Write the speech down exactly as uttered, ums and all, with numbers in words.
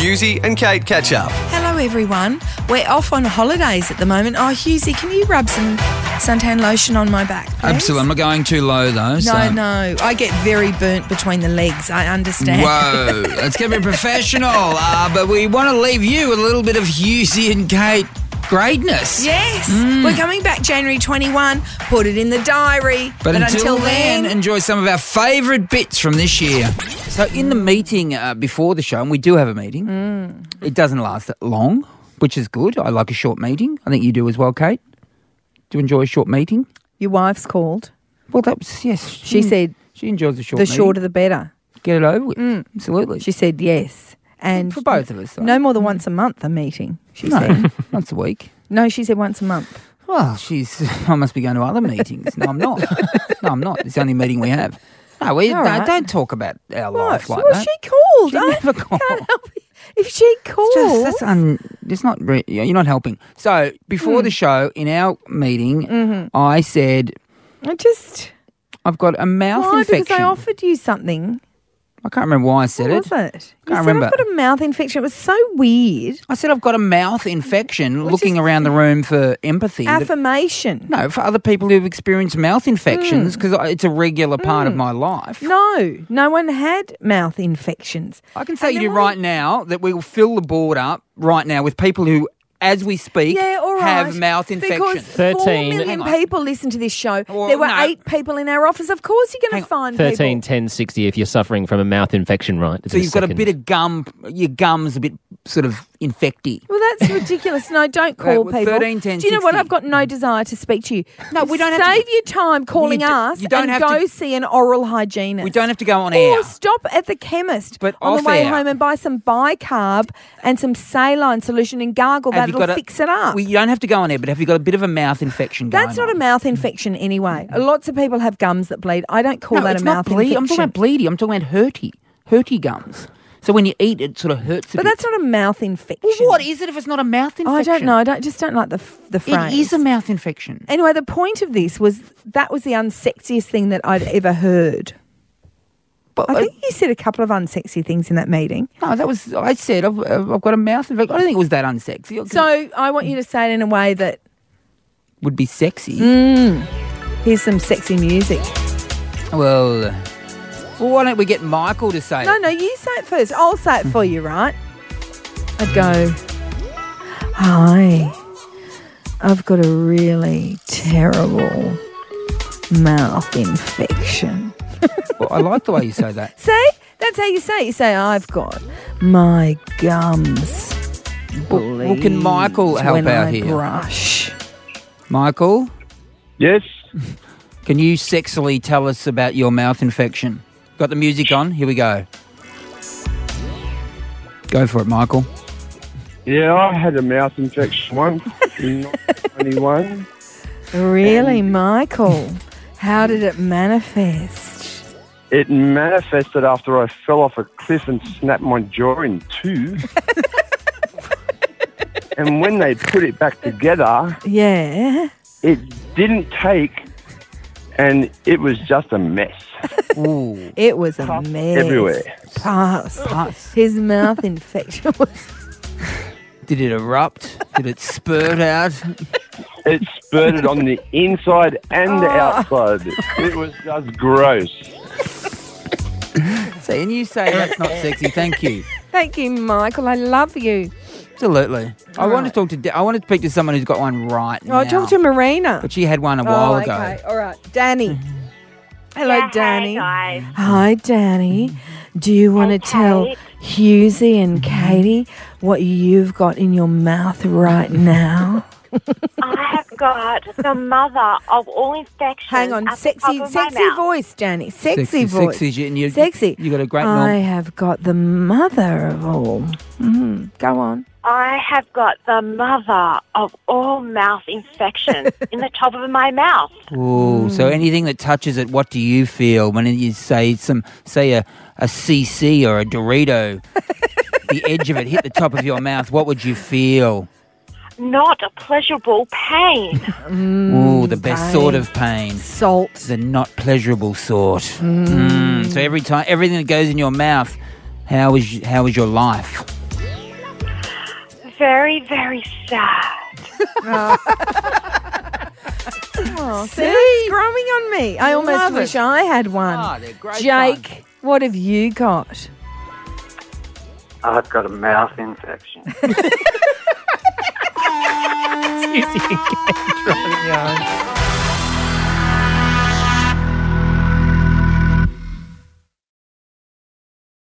Hughesy and Kate catch up. Hello, everyone. We're off on holidays at the moment. Oh, Hughesy, can you rub some suntan lotion on my back, please? Absolutely. I'm not going too low, though. No, so. no. I get very burnt between the legs. I understand. Whoa. Let's get a bit professional. Uh, but we want to leave you with a little bit of Hughesy and Kate greatness. Yes. Mm. We're coming back January twenty-first. Put it in the diary. But, but until, until then, then, enjoy some of our favourite bits from this year. So in the meeting uh, before the show, and we do have a meeting, mm. it doesn't last that long, which is good. I like a short meeting. I think you do as well, Kate. Do you enjoy a short meeting? Your wife's called. Well, that was, yes. She said she enjoys a short the meeting. shorter the better. Get it over with. Mm. Absolutely. She said yes. And for both of us. Though. No more than once a month a meeting, she no, said. once a week. No, she said once a month. Well, she's. I must be going to other meetings. No, I'm not. No, I'm not. It's the only meeting we have. No, we All don't, right. don't talk about our life like well, that. she called. She I never called. can't help it. If she calls. It's just, that's un, it's not. Re- you're not helping. So before Mm. the show, in our meeting, Mm-hmm. I said I just. I've got a mouth Why? infection. Because I offered you something. I can't remember why I said What it. was it? You Can't said remember. I've got a mouth infection. It was so weird. I said I've got a mouth infection. Which looking is- around the room for empathy. that- Affirmation. no, for other people who've experienced mouth infections, Mm. because it's a regular part of my life. No, no one had mouth infections. I can say And to then you when- right now that we will fill the board up right now with people who, as we speak, Yeah, all right. have mouth infections. Because four thirteen. million Hang on. people listen to this show. Well, there were no. eight people in our office. Of course you're going Hang to on. find thirteen, people. ten, sixty if you're suffering from a mouth infection, right? So you've got a bit of gum, your gum's a bit sort of infecty. Well, that's ridiculous. No, don't Right, call well, people. thirteen, ten, Do you know what? sixty. I've got no desire to speak to you. No, we don't have to- Save your time calling You do- us you don't and have go to- see an oral hygienist. We don't have to go on Or air. stop at the chemist But on the off way air. home and buy some bicarb and some saline solution and gargle Have that. you It'll got a- fix it up. We, you don't have to go on air, but have you got a bit of a mouth infection going That's not on? a mouth infection anyway. Lots of people have gums that bleed. I don't call No, that it's a not mouth bleed. infection. I'm talking about bleedy. I'm talking about hurty. Hurty gums. So when you eat, it sort of hurts a But bit. that's not a mouth infection. Well, what is it if it's not a mouth infection? Oh, I don't know. I don't, just don't like the f- the phrase. It is a mouth infection. Anyway, the point of this was that was the unsexiest thing that I'd ever heard. But I think you said a couple of unsexy things in that meeting. No, that was, I said, I've, I've got a mouth infection. I don't think it was that unsexy. So I want you to say it in a way that would be sexy. here's some sexy music. Well, uh, well, why don't we get Michael to say No, it? no, you say it first. I'll say it for you, right? I'd go, hi, I've got a really terrible mouth infection. Well, I like the way you say that. See? That's how you say it. You say, I've got my gums Well, well, can Michael bleed help when out I here? brush. Michael, Yes. can you sexily tell us about your mouth infection? Got the music on? Here we go. Go for it, Michael. Yeah, I had a mouth infection once in nineteen twenty-one. Really, Michael? How did it manifest? It manifested after I fell off a cliff and snapped my jaw in two. And when they put it back together, Yeah. it didn't take, and it was just a mess. Ooh. It was a Pus mess. everywhere. Pus. Pus. His mouth infection was... Did it erupt? Did it spurt out? It spurted on the inside and the Oh. outside. It was just gross. See, and you say that's not sexy. Thank you. Thank you, Michael. I love you. Absolutely. I All want to right. talk to. Da- I want to speak to someone who's got one right now. I'll talk to Marina. But she had one a while oh, ago. okay. All right. Danny. Hello, Yeah, Danny. Hey guys. Hi, Danny. Do you want to Hey, tell Kate. Hughesy and Katie what you've got in your mouth right now? I have got the mother of all infections. Hang on. at the Sexy, top of my sexy mouth. voice, Danny. Sexy, Sexy, voice. sexy, and you- sexy. you got a great I knob. have got the mother of all. Mm, go on. I have got the mother of all mouth infections in the top of my mouth. Ooh, so anything that touches it, what do you feel when you say some, say a, a C C or a Dorito, the edge of it hit the top of your mouth, what would you feel? Not a pleasurable pain. Ooh, the best pain. sort of pain. Salt. The not pleasurable sort. Mm. So every time, everything that goes in your mouth, how is how is your life? very, very sad. Oh, see, it's growing on me. I almost Love wish it. I had one. Oh, they're great Jake, fun. what have you got? I've got a mouth infection. Susie and Kate driving you home.